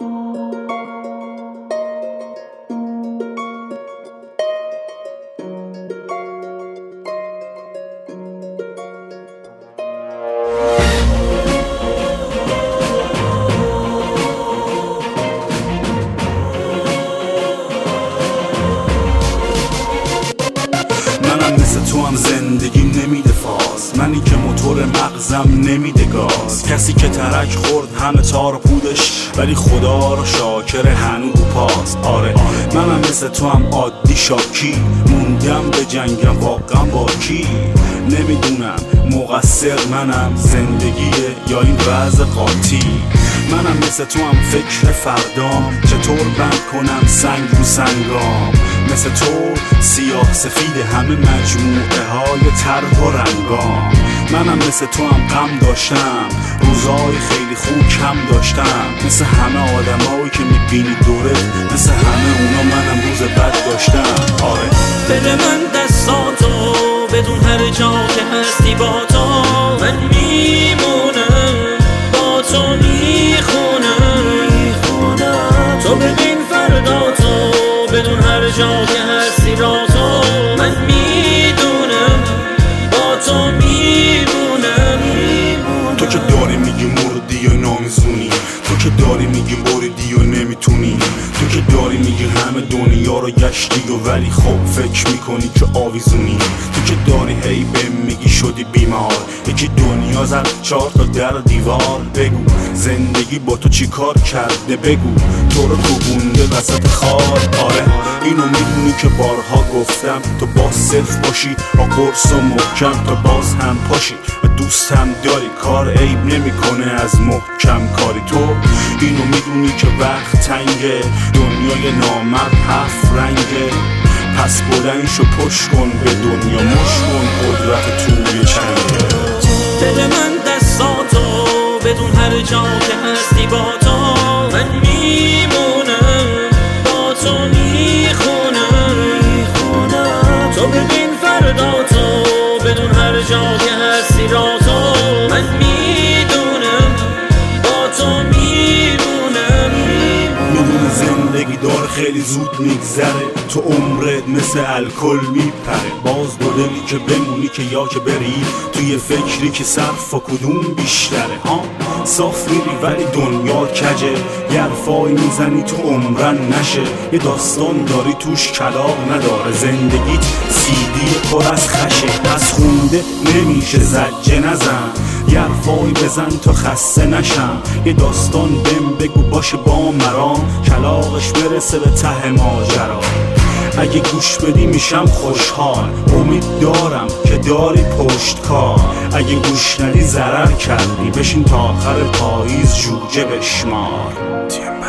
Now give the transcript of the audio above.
تو هم زندگیم نمیده فاز، منی که موتور مغزم نمیده گاز، کسی که ترک خورد همه تار و پودش ولی خدا رو شاکر هنوز پاس. آره منم مثل تو هم عادی شاکی موندم به جنگم واقعا با کی، نمیدونم مقصر منم زندگیه یا این وضع قاطی. منم مثل تو هم فکر فردام چطور بند کنم سنگ رو سنگام، مثل تو سیاه سفید همه مجموعه های طرح و رنگام. منم مثل تو هم غم داشتم روزای خیلی خوب کم داشتم، مثل همه آدمایی که میبینی دوره، مثل همه اونا منم روز بد داشتم. آره بده من دستاتو بدون هر جا که هستی با تو من میمونم، با تو میخونم، تو ببین فرداتو بدون هر جا که هستی را تو من میدونم، با تو میمونم. تو که داری میگی مردی و نامیزونی، تو که داری میگی بریدی و نمیتونی، تو که داری میگی همه دنیا رو گشتی و ولی خب فکر میکنی که آویزونی، تو که داری هی بهم میگی شدی بیمار، یکی دنیا زد 4 تا در دیوار. بگو زندگی با تو چی کار کرده، بگو تو رو کوبونده وسط خار. آره اینو میدونی که بارها گفتم تو باز صرف باشی با قرص و محکم، تو باز هم پاشی و دوست هم داری، کار عیب نمیکنه از محکم کاری. تو اینو میدونی که وقت تنگه، دنیای نامرد 7 رنگه، پس بلند شو پشت کن به دنیا، مش کن قدرت توی چنگه. بده من دستاتو بدون هر جا که هستی با تو من میمونم، با تو میخونم، تو ببین فرداتو بدون هر جا که هستی را تو من میدونم، با تو میمونم. میدونی زندگی داره خیلی زود میگذره، تو عمرت مثل الکل میپره، باز دو دلی که بمونی که یا که بری توی فکری که صرف و کدوم بیشتره. ها صاف میری ولی دنیا کجه، یه حرفایی میزنی تو عمرن نشه، یه داستان داری توش کلاغ نداره، زندگیت سیدی پر از خشه، پس خونده نمیشه زجه نزن، یه حرفایی بزن تا خسته نشم، یه داستان بهم بگو باشه با مرام، کلاغش برسه به ته ماجرا. اگه گوش بدی میشم خوشحال، امید دارم که داری پشت کار، اگه گوش ندی ضرر کردی، بشین تا آخر پاییز جوجه بشمار.